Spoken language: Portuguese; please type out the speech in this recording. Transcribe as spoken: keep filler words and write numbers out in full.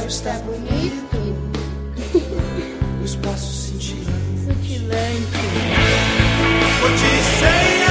céu está bonito. O espaço cintilante. Cintilante. Odisseia.